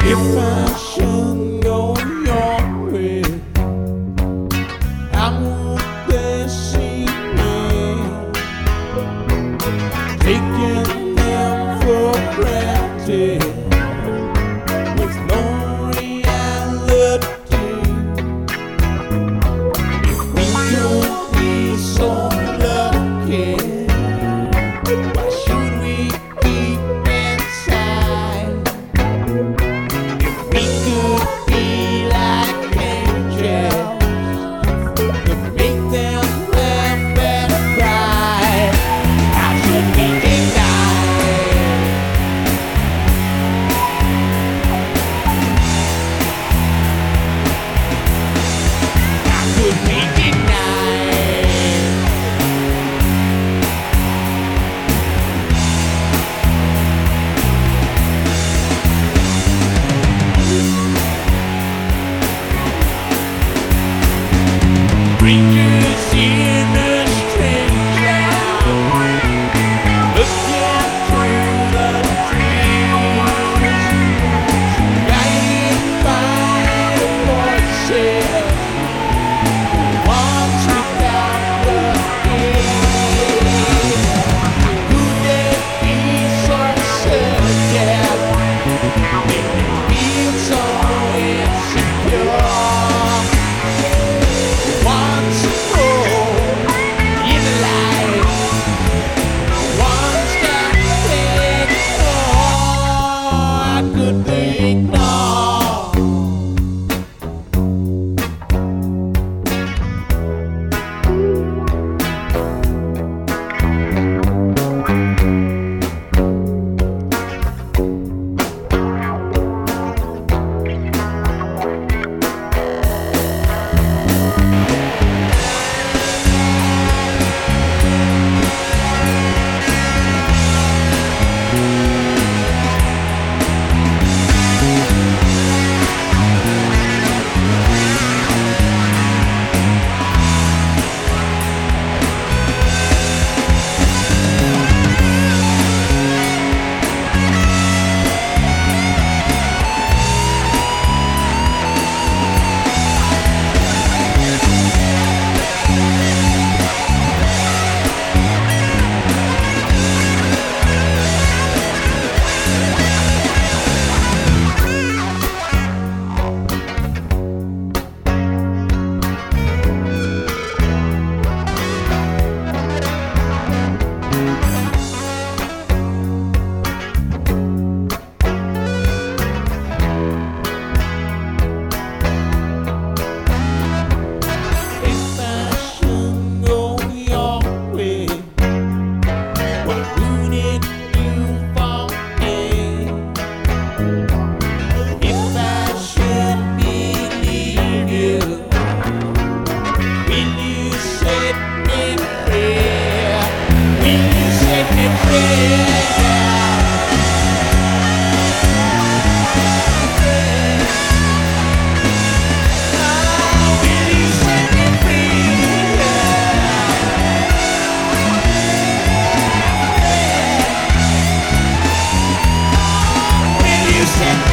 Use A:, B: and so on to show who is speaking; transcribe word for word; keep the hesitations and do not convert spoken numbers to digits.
A: If I should go your way, how would they see me? Taking them for granted with no reality. If we could be so lucky, why should we keep inside? If we could be like angels, could make them laugh and cry, how should we deny? How could we deny? Strangers in a strange land, looking through the trees, guided by voices, walks without the key. Could they be so certain? Make me feel so insecure. Once more in life, once that thing, oh, I could be ignored. Set